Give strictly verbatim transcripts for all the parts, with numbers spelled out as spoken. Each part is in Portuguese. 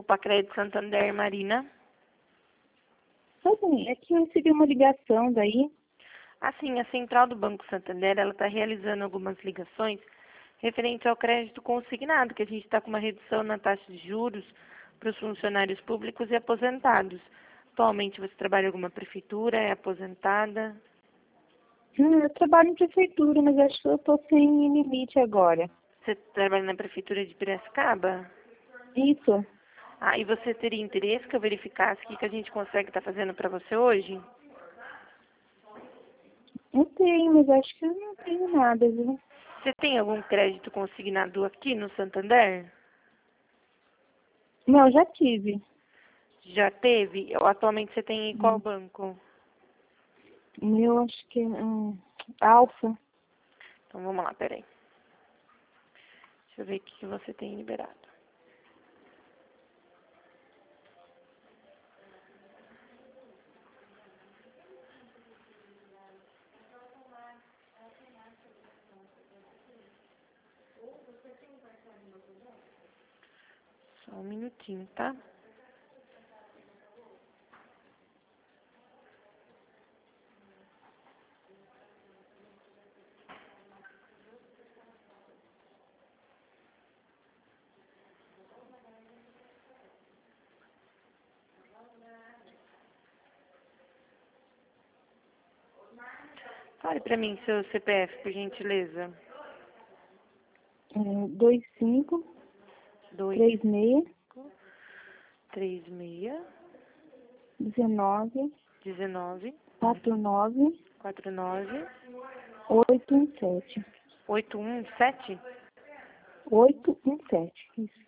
Grupo Acrédito Santander, Marina. Tá bem, é que eu recebi uma ligação daí. Assim, a Central do Banco Santander, ela está realizando algumas ligações referente ao crédito consignado, que a gente está com uma redução na taxa de juros para os funcionários públicos e aposentados. Atualmente você trabalha em alguma prefeitura, é aposentada? Hum, eu trabalho em prefeitura, mas acho que eu tô sem limite agora. Você trabalha na prefeitura de Piracicaba? Isso. Ah, e você teria interesse que eu verificasse o que que a gente consegue estar fazendo para você hoje? Eu tenho, mas acho que eu não tenho nada, viu? Você tem algum crédito consignado aqui no Santander? Não, já tive. Já teve? Ou atualmente você tem em qual Hum. banco? O meu acho que é hum, Alfa. Então vamos lá, peraí. Deixa eu ver o que que você tem liberado. Só um minutinho, tá? Fale pra mim seu C P F, por gentileza. É, dois cinco Dois, três seis três, seis, dezenove dezenove, quatro nove quatro, nove, oito um sete. oito, um, sete? oito um sete. Isso.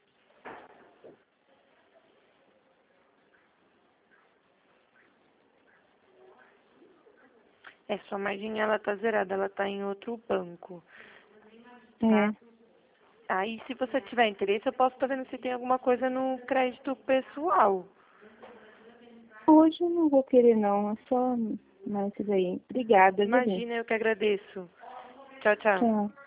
É, sua margem ela tá zerada, ela tá em outro banco, É. tá? Aí, se você tiver interesse, eu posso estar vendo se tem alguma coisa no crédito pessoal. Hoje eu não vou querer não, é só mais isso daí. Obrigada, viu, bem? Imagina, eu que agradeço. Tchau, tchau. Tchau.